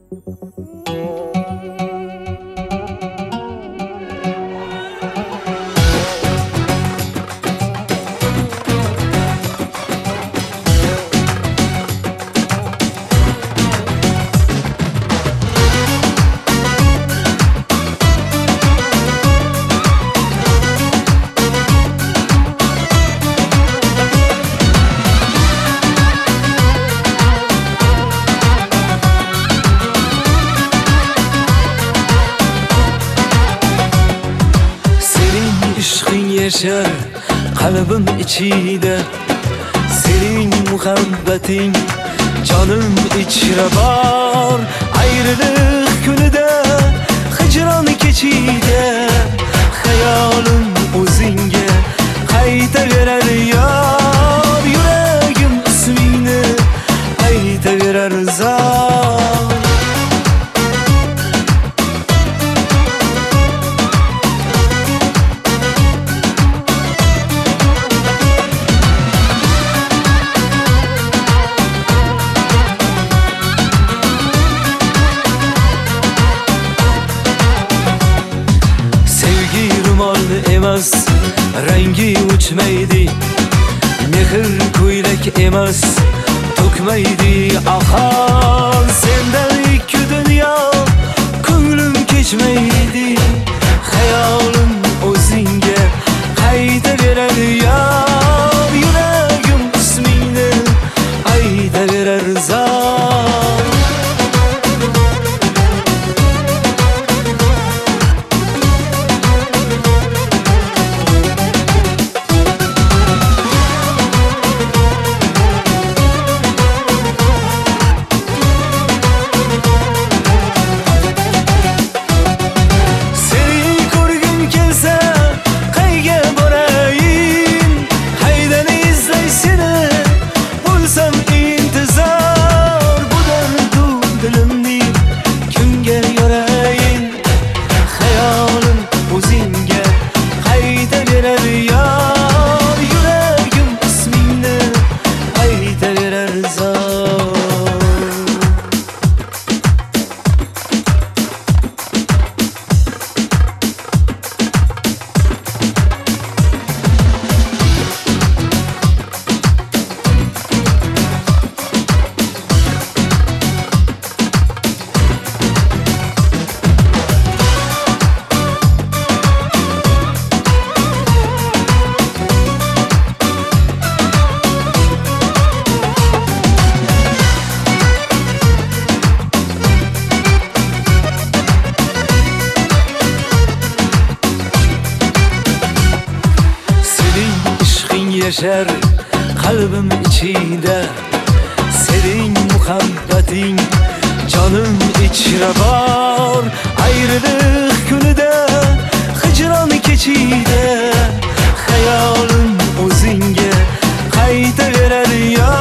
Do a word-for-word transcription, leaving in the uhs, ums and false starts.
Yaşar kalbim içinde, senin muhabbetin canım içre var. Ayrılık günüde, hicran keçide, hayalim o'zingga qaytaverar yar. Yuragim ismingni aytaverar zor. Emas, rengi uçmaydi, mehr ko'ylak emas, to'kmaydi ahar. Sendan ikki dunyo ko'nglim kechmaydi, hayolim o'zingga qaytaverar yar. Yuragim ismingni aytaverar zor. Yaşar kalbim içinde, senin muhabbetin canım içre var. Ayrılık günüde, hicran keçide, hayalim o'zingga qaytaverar yar.